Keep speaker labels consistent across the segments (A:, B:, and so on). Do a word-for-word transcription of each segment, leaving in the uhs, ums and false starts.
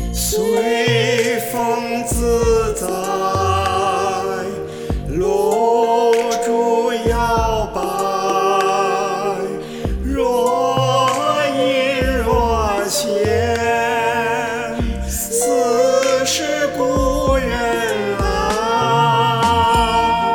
A: 随风自在，露珠摇摆，若隐若现，似是故人来。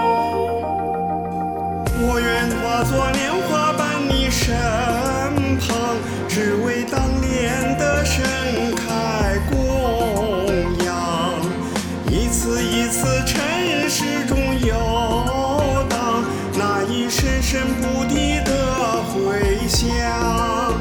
A: 我愿化作莲花伴你身旁，只为当年的盛开供养，一次一次尘世中游荡，那一深深不敌的回响。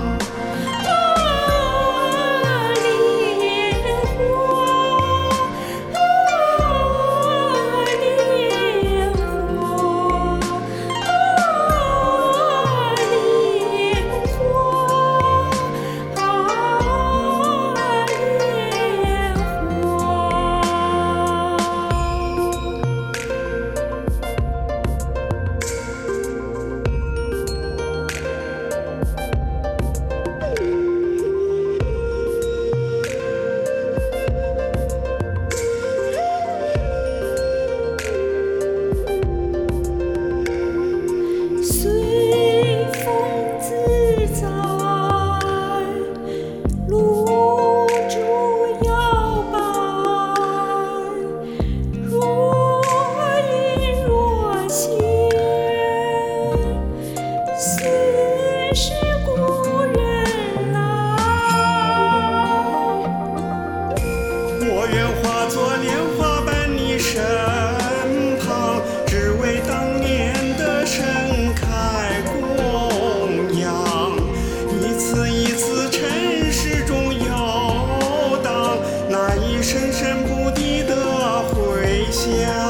A: 我愿化作莲花伴你身旁，只为当年的盛开供养，一次一次尘世中游荡，那一深深不敌的回响。